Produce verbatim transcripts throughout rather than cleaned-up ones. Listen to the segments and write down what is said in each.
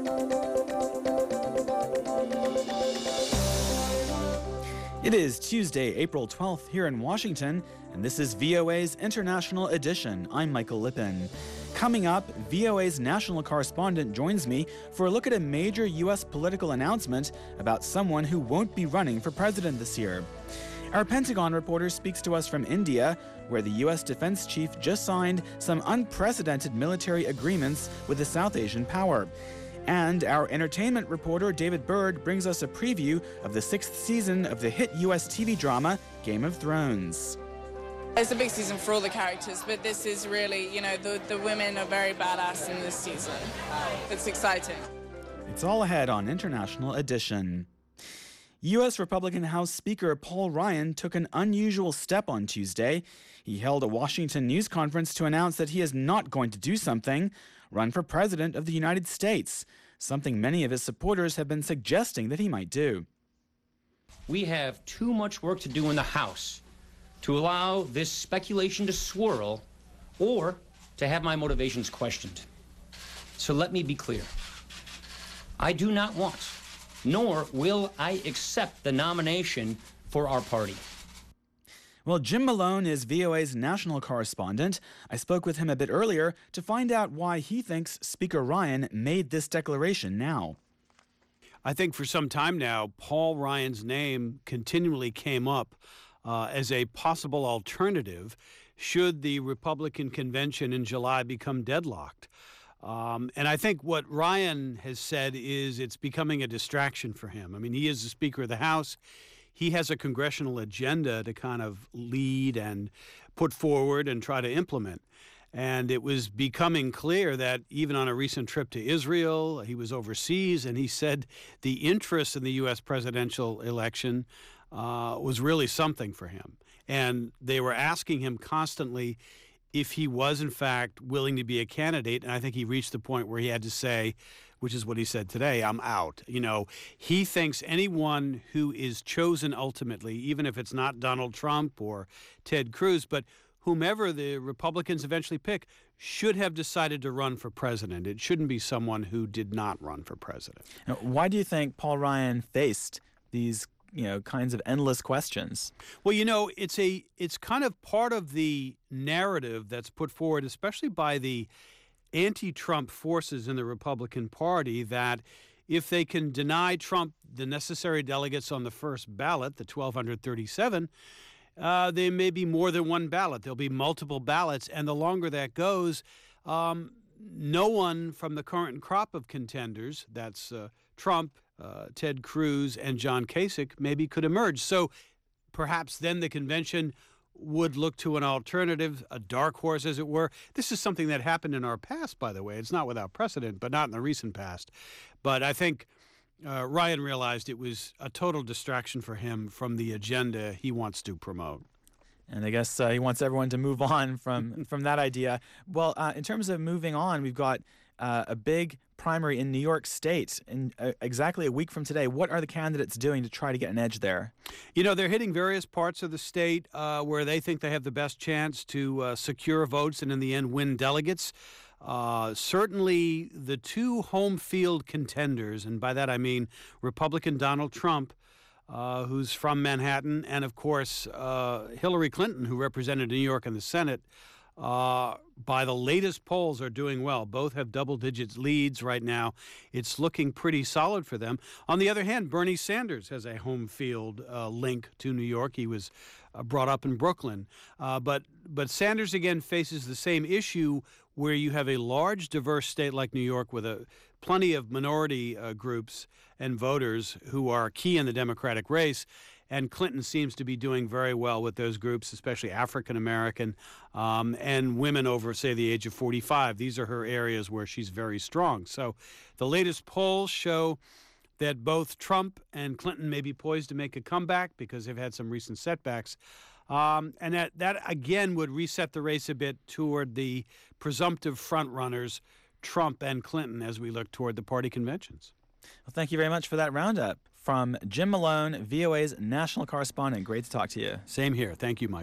It is Tuesday, April twelfth here in Washington, and this is V O A's International Edition. I'm Michael Lippin. Coming up, V O A's national correspondent joins me for a look at a major U S political announcement about someone who won't be running for president this year. Our Pentagon reporter speaks to us from India, where the U S defense chief just signed some unprecedented military agreements with a South Asian power. And our entertainment reporter, David Bird, brings us a preview of the sixth season of the hit U S T V drama, Game of Thrones. It's a big season for all the characters, but this is really, you know, the, the women are very badass in this season. It's exciting. It's all ahead on International Edition. U S Republican House Speaker Paul Ryan took an unusual step on Tuesday. He held a Washington news conference to announce that he is not going to do something, run for president of the United States, something many of his supporters have been suggesting that he might do. We have too much work to do in the House to allow this speculation to swirl or to have my motivations questioned. So let me be clear. I do not want, nor will I accept the nomination for our party. Well, Jim Malone is V O A's national correspondent. I spoke with him a bit earlier to find out why he thinks Speaker Ryan made this declaration now. I think for some time now, Paul Ryan's name continually came up uh, as a possible alternative should the Republican convention in July become deadlocked. Um, and I think what Ryan has said is it's becoming a distraction for him. I mean, he is the Speaker of the House. He has a congressional agenda to kind of lead and put forward and try to implement. And it was becoming clear that even on a recent trip to Israel, he was overseas, and he said the interest in the U S presidential election uh, was really something for him. And they were asking him constantly if he was, in fact, willing to be a candidate. And I think he reached the point where he had to say, which is what he said today, I'm out. You know, he thinks anyone who is chosen ultimately, even if it's not Donald Trump or Ted Cruz, but whomever the Republicans eventually pick, should have decided to run for president. It shouldn't be someone who did not run for president. Now, why do you think Paul Ryan faced these, you know, kinds of endless questions? Well, you know, it's a it's kind of part of the narrative that's put forward, especially by the anti-Trump forces in the Republican Party, that if they can deny Trump the necessary delegates on the first ballot, the one thousand two hundred thirty-seven, uh, there may be more than one ballot. There'll be multiple ballots, and the longer that goes, um, no one from the current crop of contenders, that's uh, Trump, uh, Ted Cruz, and John Kasich, maybe could emerge. So perhaps then the convention would look to an alternative, a dark horse, as it were. This is something that happened in our past, by the way. It's not without precedent, but not in the recent past. But I think uh, Ryan realized it was a total distraction for him from the agenda he wants to promote. And I guess uh, he wants everyone to move on from, from that idea. Well, uh, in terms of moving on, we've got uh, a big primary in New York State in uh, exactly a week from today. What are the candidates doing to try to get an edge there? You know, they're hitting various parts of the state uh, where they think they have the best chance to uh, secure votes and in the end win delegates. Uh, certainly the two home field contenders, and by that I mean Republican Donald Trump, uh, who's from Manhattan, and of course uh, Hillary Clinton, who represented New York in the Senate, Uh, by the latest polls are doing well. Both have double-digit leads right now. It's looking pretty solid for them. On the other hand, Bernie Sanders has a home field uh, link to New York. He was uh, brought up in Brooklyn. Uh, but but Sanders, again, faces the same issue where you have a large, diverse state like New York with a, plenty of minority uh, groups and voters who are key in the Democratic race. And Clinton seems to be doing very well with those groups, especially African-American um, and women over, say, the age of forty-five. These are her areas where she's very strong. So the latest polls show that both Trump and Clinton may be poised to make a comeback because they've had some recent setbacks. Um, and that, that, again, would reset the race a bit toward the presumptive front-runners, Trump and Clinton, as we look toward the party conventions. Well, thank you very much for that roundup. From Jim Malone, V O A's national correspondent. Great to talk to you. Same here. Thank you, Michael.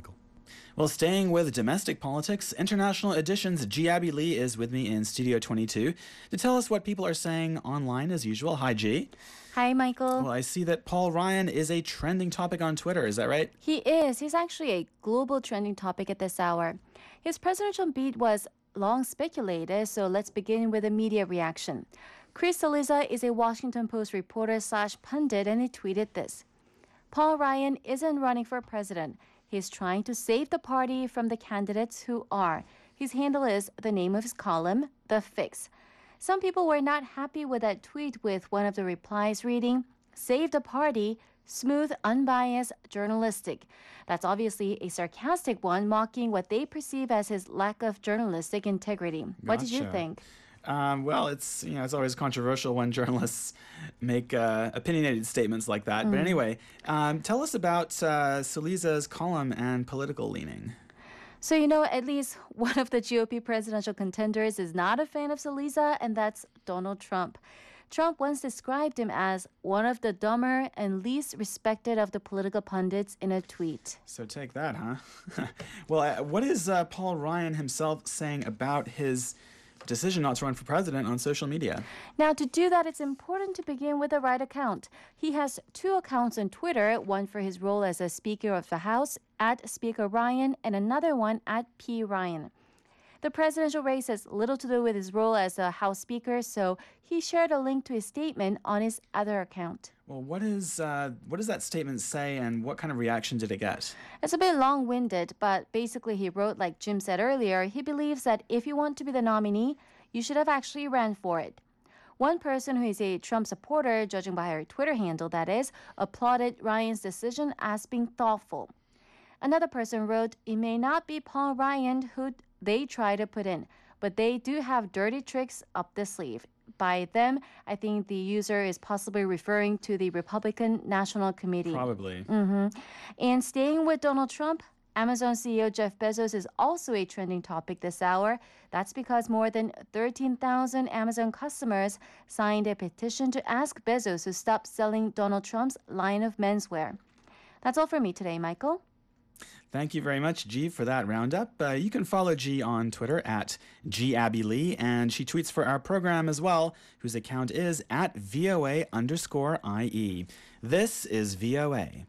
Well, staying with domestic politics, International Edition's G. Abby Lee is with me in Studio twenty-two to tell us what people are saying online as usual. Hi, G. Hi, Michael. Well, I see that Paul Ryan is a trending topic on Twitter. Is that right? He is. He's actually a global trending topic at this hour. His presidential beat was long speculated, so let's begin with a media reaction. Chris Cillizza is a Washington Post reporter slash pundit, and he tweeted this. Paul Ryan isn't running for president. He's trying to save the party from the candidates who are. His handle is the name of his column, The Fix. Some people were not happy with that tweet, with one of the replies reading, "Save the party, smooth, unbiased, journalistic." That's obviously a sarcastic one, mocking what they perceive as his lack of journalistic integrity. What did you Gotcha. think? Um, well, it's you know it's always controversial when journalists make uh, opinionated statements like that. But anyway, um, tell us about uh, Cillizza's column and political leaning. So, you know, at least one of the G O P presidential contenders is not a fan of Cillizza, and that's Donald Trump. Trump once described him as one of the dumber and least respected of the political pundits in a tweet. So take that, huh? Well, uh, what is uh, Paul Ryan himself saying about his decision not to run for president on social media? Now, to do that, it's important to begin with the right account. He has two accounts on Twitter, one for his role as a Speaker of the House, at Speaker Ryan, and another one at P. Ryan. The presidential race has little to do with his role as a House Speaker, so he shared a link to his statement on his other account. Well, what is uh, what does that statement say, and what kind of reaction did it get? It's a bit long-winded, but basically he wrote, like Jim said earlier, he believes that if you want to be the nominee, you should have actually ran for it. One person who is a Trump supporter, judging by her Twitter handle that is, applauded Ryan's decision as being thoughtful. Another person wrote, it may not be Paul Ryan who they try to put in, but they do have dirty tricks up the sleeve. By them, I think the user is possibly referring to the Republican National Committee. Probably. Mm-hmm. And staying with Donald Trump, Amazon C E O Jeff Bezos is also a trending topic this hour. That's because more than thirteen thousand Amazon customers signed a petition to ask Bezos to stop selling Donald Trump's line of menswear. That's all for me today, Michael. Thank you very much, G, for that roundup. Uh, you can follow G on Twitter at G Abby Lee, and she tweets for our program as well, whose account is at VOA underscore IE. This is V O A.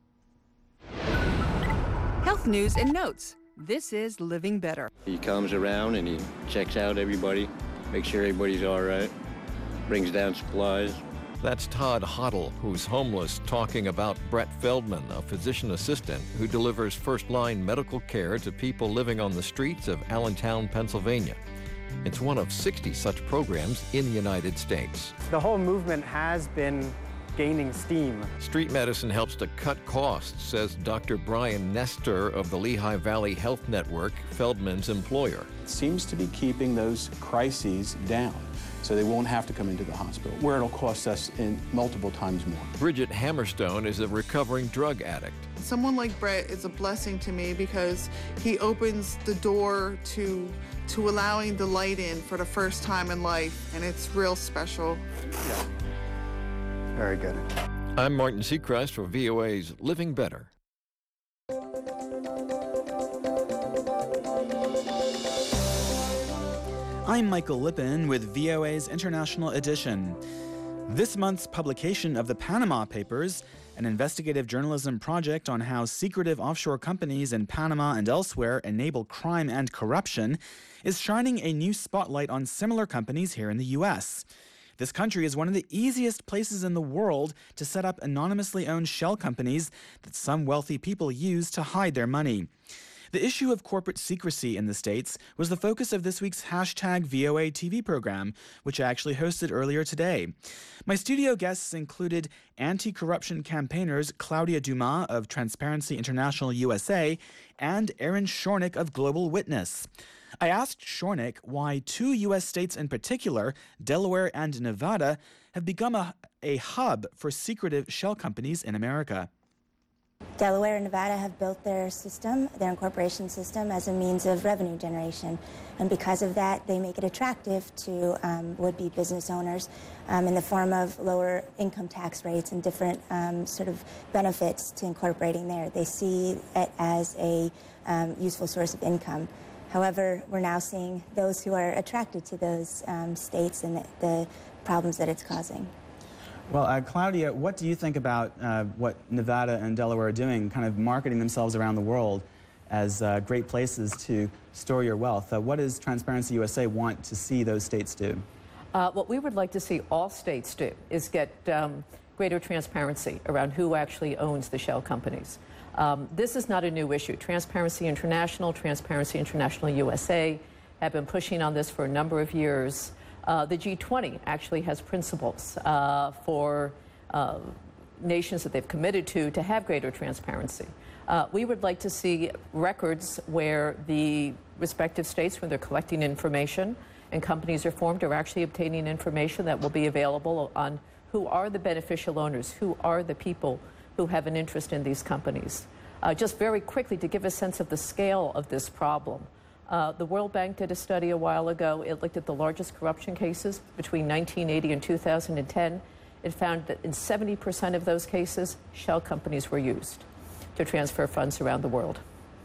Health news and notes. This is Living Better. He comes around and he checks out everybody, makes sure everybody's all right, brings down supplies. That's Todd Hoddle, who's homeless, talking about Brett Feldman, a physician assistant who delivers first-line medical care to people living on the streets of Allentown, Pennsylvania. It's one of sixty such programs in the United States. The whole movement has been gaining steam. Street medicine helps to cut costs, says Doctor Brian Nestor of the Lehigh Valley Health Network, Feldman's employer. It seems to be keeping those crises down, so they won't have to come into the hospital, where it'll cost us in multiple times more. Bridget Hammerstone is a recovering drug addict. Someone like Brett is a blessing to me because he opens the door to, to allowing the light in for the first time in life, and it's real special. Yeah. Very good. I'm Martin Seacrest for V O A's Living Better. I'm Michael Lippin with V O A's International Edition. This month's publication of the Panama Papers, an investigative journalism project on how secretive offshore companies in Panama and elsewhere enable crime and corruption, is shining a new spotlight on similar companies here in the U S. This country is one of the easiest places in the world to set up anonymously owned shell companies that some wealthy people use to hide their money. The issue of corporate secrecy in the States was the focus of this week's hashtag V O A T V program, which I actually hosted earlier today. My studio guests included anti-corruption campaigners Claudia Dumas of Transparency International U S A and Aaron Shornick of Global Witness. I asked Shornick why two U S states in particular, Delaware and Nevada, have become a, a hub for secretive shell companies in America. Delaware and Nevada have built their system, their incorporation system, as a means of revenue generation. And because of that, they make it attractive to um, would-be business owners um, in the form of lower income tax rates and different um, sort of benefits to incorporating there. They see it as a um, useful source of income. However, we're now seeing those who are attracted to those um, states and the, the problems that it's causing. Well, uh, Claudia, what do you think about uh, what Nevada and Delaware are doing, kind of marketing themselves around the world as uh, great places to store your wealth? Uh, what does Transparency U S A want to see those states do? Uh, what we would like to see all states do is get um, greater transparency around who actually owns the shell companies. Um, this is not a new issue. Transparency International, Transparency International U S A have been pushing on this for a number of years. Uh, the G twenty actually has principles uh, for uh, nations that they've committed to to have greater transparency. Uh, we would like to see records where the respective states, when they're collecting information and companies are formed, are actually obtaining information that will be available on who are the beneficial owners, who are the people who have an interest in these companies. Uh, just very quickly, to give a sense of the scale of this problem. Uh, the World Bank did a study a while ago. It looked at the largest corruption cases between nineteen eighty and two thousand ten. It found that in seventy percent of those cases, shell companies were used to transfer funds around the world.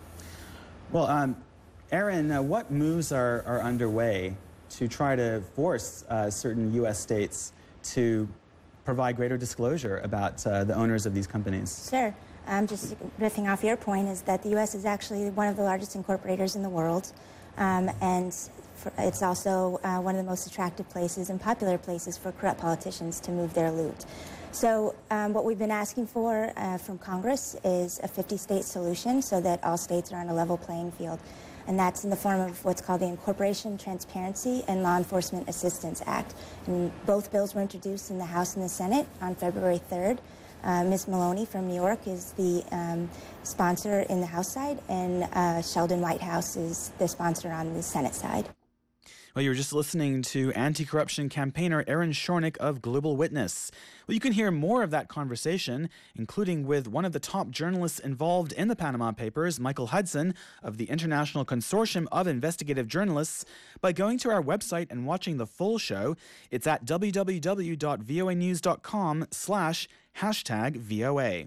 Well, um, Aaron, uh, what moves are, are underway to try to force uh, certain U S states to provide greater disclosure about uh, the owners of these companies? Sure. Um, just riffing off your point is that the U S is actually one of the largest incorporators in the world, um, and for, it's also uh, one of the most attractive places and popular places for corrupt politicians to move their loot. So um, what we've been asking for uh, from Congress is a fifty-state solution so that all states are on a level playing field, and that's in the form of what's called the Incorporation Transparency and Law Enforcement Assistance Act. And both bills were introduced in the House and the Senate on February third. Uh, Miz Maloney from New York is the um, sponsor in the House side, and uh, Sheldon Whitehouse is the sponsor on the Senate side. Well, you were just listening to anti-corruption campaigner Aaron Shornick of Global Witness. Well, you can hear more of that conversation, including with one of the top journalists involved in the Panama Papers, Michael Hudson of the International Consortium of Investigative Journalists, by going to our website and watching the full show. It's at w w w dot voa news dot com slash hashtag V O A.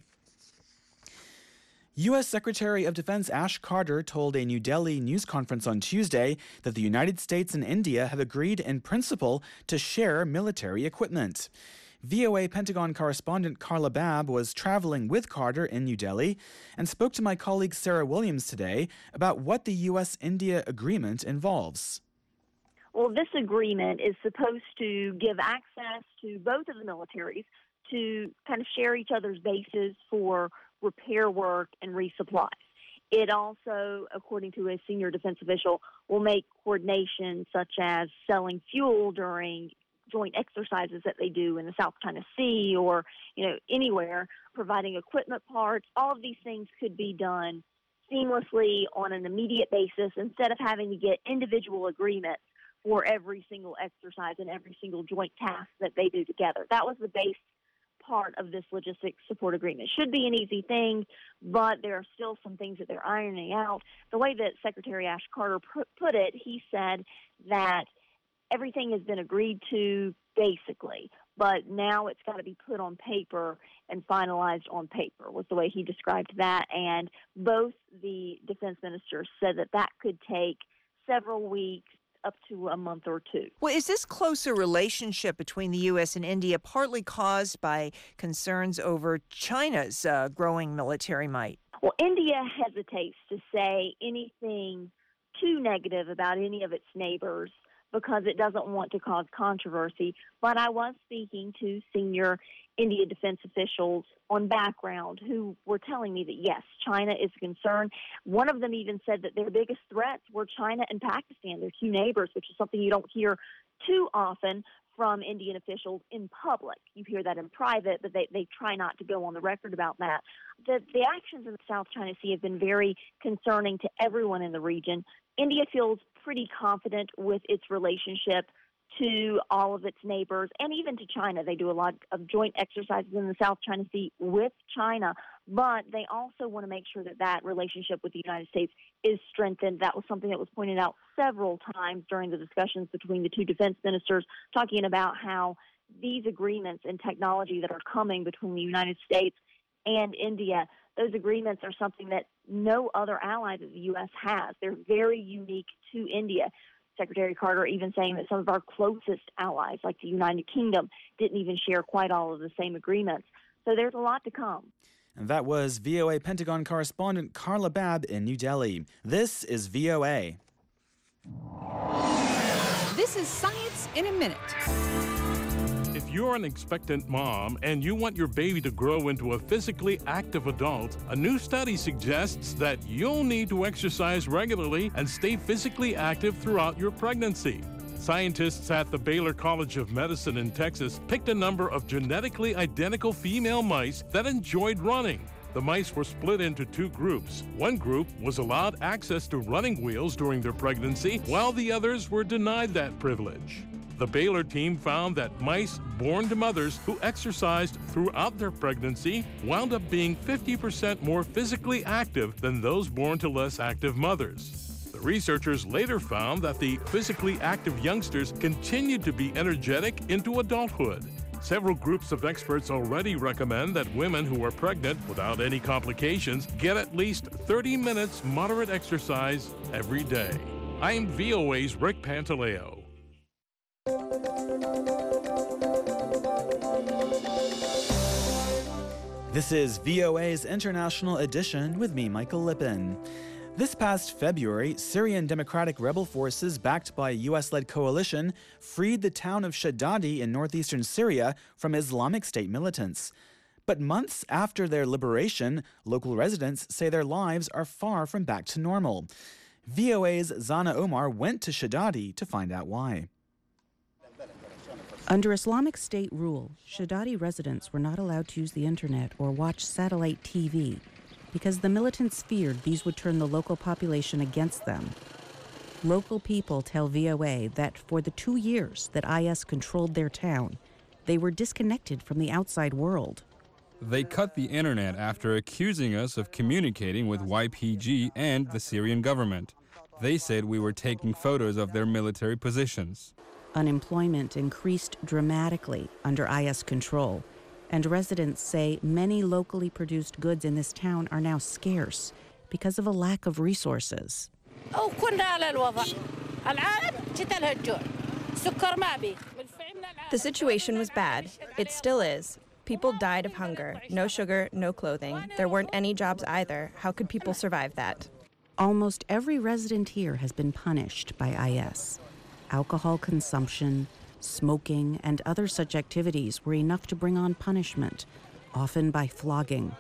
U S Secretary of Defense Ash Carter told a New Delhi news conference on Tuesday that the United States and India have agreed in principle to share military equipment. V O A Pentagon correspondent Carla Babb was traveling with Carter in New Delhi and spoke to my colleague Sarah Williams today about what the U S India agreement involves. Well, this agreement is supposed to give access to both of the militaries to kind of share each other's bases for repair work and resupply. It also, according to a senior defense official, will make coordination such as selling fuel during joint exercises that they do in the South China Sea or, you know, anywhere, providing equipment parts. All of these things could be done seamlessly on an immediate basis instead of having to get individual agreements for every single exercise and every single joint task that they do together. That was the base part of this logistics support agreement. It should be an easy thing, but there are still some things that they're ironing out. The way that Secretary Ash Carter put it, he said that everything has been agreed to basically, but now it's got to be put on paper and finalized on paper was the way he described that. And both the defense ministers said that that could take several weeks up to a month or two. Well, is this closer relationship between the U S and India partly caused by concerns over China's uh, growing military might? Well, India hesitates to say anything too negative about any of its neighbors because it doesn't want to cause controversy. But I was speaking to senior India defense officials on background who were telling me that, yes, China is a concern. One of them even said that their biggest threats were China and Pakistan, their two neighbors, which is something you don't hear too often from Indian officials in public. You hear that in private, but they, they try not to go on the record about that. The, the actions in the South China Sea have been very concerning to everyone in the region. India feels pretty confident with its relationship to all of its neighbors and even to China. They do a lot of joint exercises in the South China Sea with China, But they also want to make sure that that relationship with the United States is strengthened. That was something that was pointed out several times during the discussions between the two defense ministers, talking about how these agreements and technology that are coming between the United States and India, those agreements are something that no other ally that the U S has. They're very unique to India. Secretary Carter even saying that some of our closest allies, like the United Kingdom, didn't even share quite all of the same agreements. So there's a lot to come. And that was V O A Pentagon correspondent Carla Babb in New Delhi. This is V O A. This is Science in a Minute. If you're an expectant mom and you want your baby to grow into a physically active adult, a new study suggests that you'll need to exercise regularly and stay physically active throughout your pregnancy. Scientists at the Baylor College of Medicine in Texas picked a number of genetically identical female mice that enjoyed running. The mice were split into two groups. One group was allowed access to running wheels during their pregnancy, while the others were denied that privilege. The Baylor team found that mice born to mothers who exercised throughout their pregnancy wound up being fifty percent more physically active than those born to less active mothers. The researchers later found that the physically active youngsters continued to be energetic into adulthood. Several groups of experts already recommend that women who are pregnant without any complications get at least thirty minutes moderate exercise every day. I'm V O A's Rick Pantaleo. This is V O A's International Edition with me, Michael Lippin. This past February, Syrian Democratic rebel forces backed by a U S-led coalition freed the town of Shadadi in northeastern Syria from Islamic State militants. But months after their liberation, local residents say their lives are far from back to normal. V O A's Zana Omar went to Shadadi to find out why. Under Islamic State rule, Shadadi residents were not allowed to use the internet or watch satellite T V because the militants feared these would turn the local population against them. Local people tell V O A that for the two years that I S controlled their town, they were disconnected from the outside world. They cut the internet after accusing us of communicating with Y P G and the Syrian government. They said we were taking photos of their military positions. Unemployment increased dramatically under I S control, and residents say many locally produced goods in this town are now scarce because of a lack of resources. The situation was bad. It still is. People died of hunger. No sugar, no clothing. There weren't any jobs either. How could people survive that? Almost every resident here has been punished by I S. Alcohol consumption, smoking, and other such activities were enough to bring on punishment, often by flogging.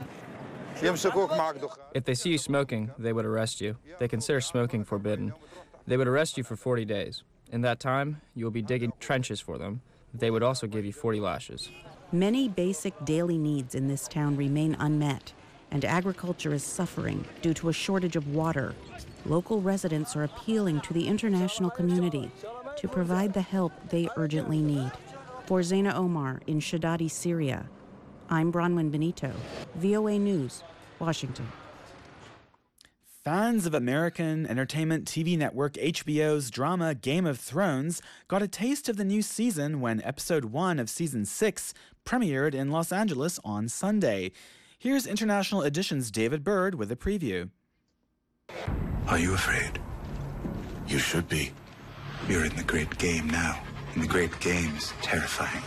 If they see you smoking, they would arrest you. They consider smoking forbidden. They would arrest you for forty days. In that time, you will be digging trenches for them. They would also give you forty lashes. Many basic daily needs in this town remain unmet, and agriculture is suffering due to a shortage of water. Local residents are appealing to the international community to provide the help they urgently need. For Zaina Omar in Shadadi, Syria, I'm Bronwyn Benito, V O A News, Washington. Fans of American entertainment T V network H B O's drama Game of Thrones got a taste of the new season when episode one of season six premiered in Los Angeles on Sunday. Here's International Edition's David Bird with a preview. Are you afraid? You should be. You're in the great game now, and the great game is terrifying.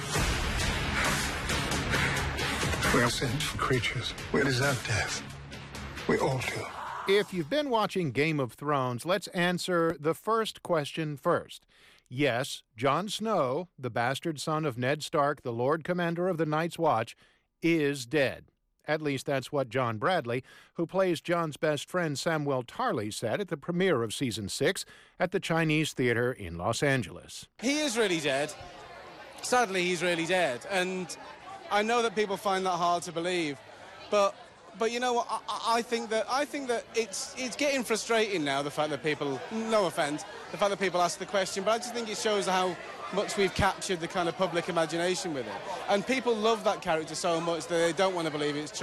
We are sentient creatures. We deserve death. We all do. If you've been watching Game of Thrones, let's answer the first question first. Yes, Jon Snow, the bastard son of Ned Stark, the Lord Commander of the Night's Watch, is dead. At least that's what John Bradley, who plays Jon's best friend Samwell Tarly, said at the premiere of season six at the Chinese Theater in Los Angeles. He is really dead. Sadly, he's really dead. And I know that people find that hard to believe. But but you know what? I, I think that I think that it's it's getting frustrating now, the fact that people, no offence, the fact that people ask the question, but I just think it shows how much we've captured the kind of public imagination with it. And people love that character so much that they don't want to believe it's true.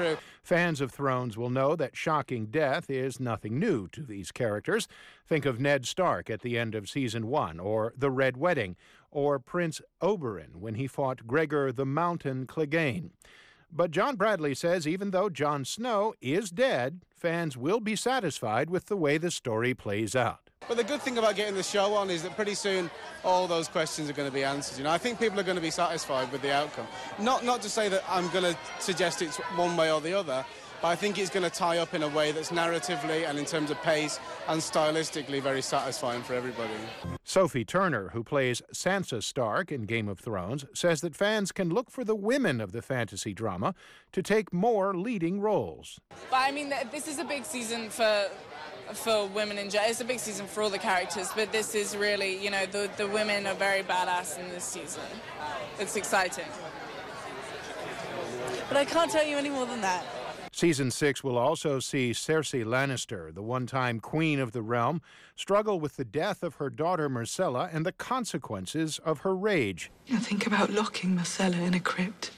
Fans of Thrones will know that shocking death is nothing new to these characters. Think of Ned Stark at the end of season one, or The Red Wedding, or Prince Oberyn when he fought Gregor the Mountain Clegane. But John Bradley says even though Jon Snow is dead, fans will be satisfied with the way the story plays out. But the good thing about getting the show on is that pretty soon all those questions are going to be answered. You know, I think people are going to be satisfied with the outcome. Not not to say that I'm going to suggest it's one way or the other, but I think it's going to tie up in a way that's narratively and in terms of pace and stylistically very satisfying for everybody. Sophie Turner, who plays Sansa Stark in Game of Thrones, says that fans can look for the women of the fantasy drama to take more leading roles. But I mean, this is a big season for for women in general. It's a big season for all the characters, but this is really, you know, the, the women are very badass in this season. It's exciting. But I can't tell you any more than that. Season six will also see Cersei Lannister, the one-time queen of the realm, struggle with the death of her daughter Myrcella and the consequences of her rage. I think about locking Myrcella in a crypt.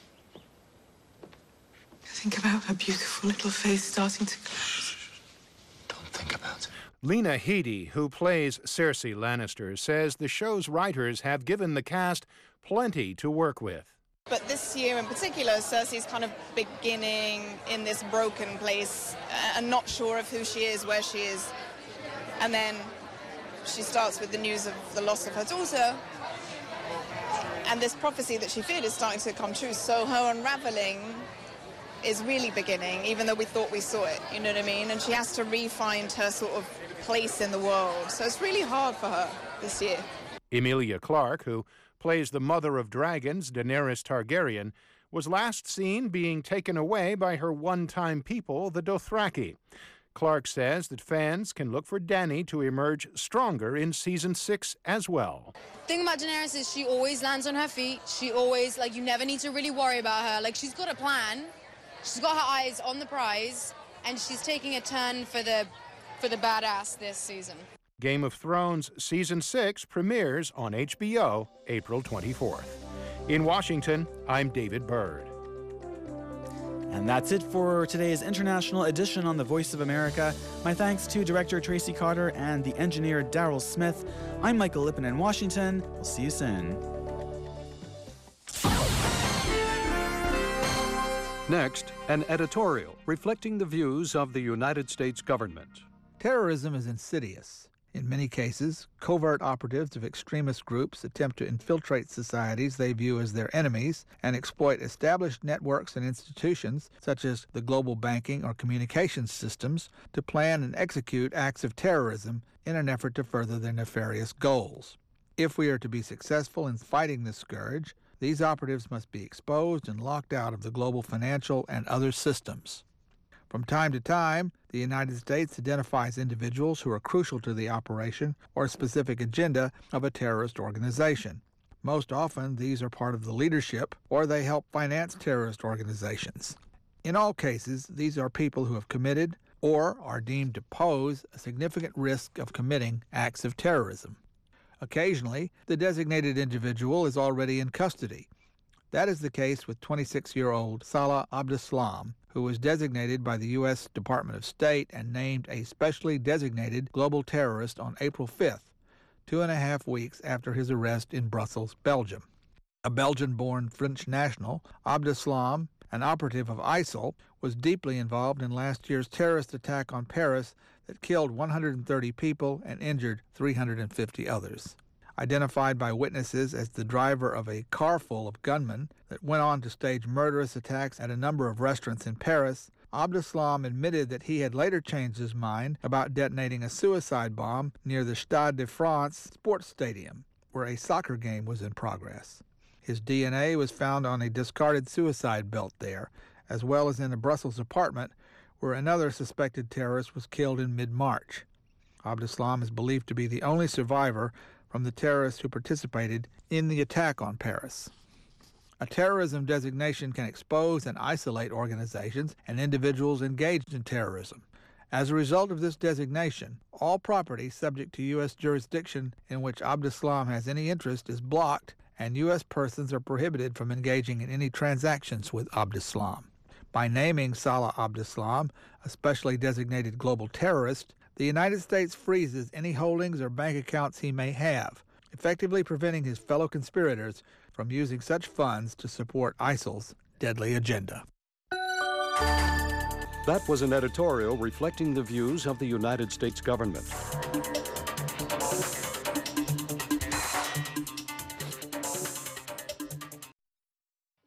I think about her beautiful little face starting to close. Don't think about it. Lena Headey, who plays Cersei Lannister, says the show's writers have given the cast plenty to work with. But this year in particular, Cersei's kind of beginning in this broken place and not sure of who she is, where she is. And then she starts with the news of the loss of her daughter. And this prophecy that she feared is starting to come true. So her unraveling is really beginning, even though we thought we saw it, you know what I mean? And she has to re-find her sort of place in the world. So it's really hard for her this year. Emilia Clarke, who plays the mother of dragons, Daenerys Targaryen, was last seen being taken away by her one-time people, the Dothraki. Clarke says that fans can look for Dany to emerge stronger in season six as well. The thing about Daenerys is she always lands on her feet. She always, like, you never need to really worry about her. Like, she's got a plan. She's got her eyes on the prize, and she's taking a turn for the, for the badass this season. Game of Thrones Season six premieres on H B O April twenty-fourth. In Washington, I'm David Byrd. And that's it for today's international edition on The Voice of America. My thanks to director Tracy Carter and the engineer Daryl Smith. I'm Michael Lippin in Washington. We'll see you soon. Next, an editorial reflecting the views of the United States government. Terrorism is insidious. In many cases, covert operatives of extremist groups attempt to infiltrate societies they view as their enemies and exploit established networks and institutions, such as the global banking or communications systems, to plan and execute acts of terrorism in an effort to further their nefarious goals. If we are to be successful in fighting this scourge, these operatives must be exposed and locked out of the global financial and other systems. From time to time, the United States identifies individuals who are crucial to the operation or specific agenda of a terrorist organization. Most often, these are part of the leadership or they help finance terrorist organizations. In all cases, these are people who have committed or are deemed to pose a significant risk of committing acts of terrorism. Occasionally, the designated individual is already in custody. That is the case with twenty-six-year-old Salah Abdeslam, who was designated by the U S Department of State and named a specially designated global terrorist on April fifth, two and a half weeks after his arrest in Brussels, Belgium. A Belgian-born French national, Abdeslam, an operative of ISIL, was deeply involved in last year's terrorist attack on Paris that killed one hundred thirty people and injured three hundred fifty others. Identified by witnesses as the driver of a car full of gunmen that went on to stage murderous attacks at a number of restaurants in Paris, Abdeslam admitted that he had later changed his mind about detonating a suicide bomb near the Stade de France sports stadium, where a soccer game was in progress. His D N A was found on a discarded suicide belt there, as well as in a Brussels apartment where another suspected terrorist was killed in mid-March. Abdeslam is believed to be the only survivor from the terrorists who participated in the attack on Paris. A terrorism designation can expose and isolate organizations and individuals engaged in terrorism. As a result of this designation, all property subject to U S jurisdiction in which Abdeslam has any interest is blocked, and U S persons are prohibited from engaging in any transactions with Abdeslam. By naming Salah Abdeslam a specially designated global terrorist, the United States freezes any holdings or bank accounts he may have, effectively preventing his fellow conspirators from using such funds to support ISIL's deadly agenda. That was an editorial reflecting the views of the United States government.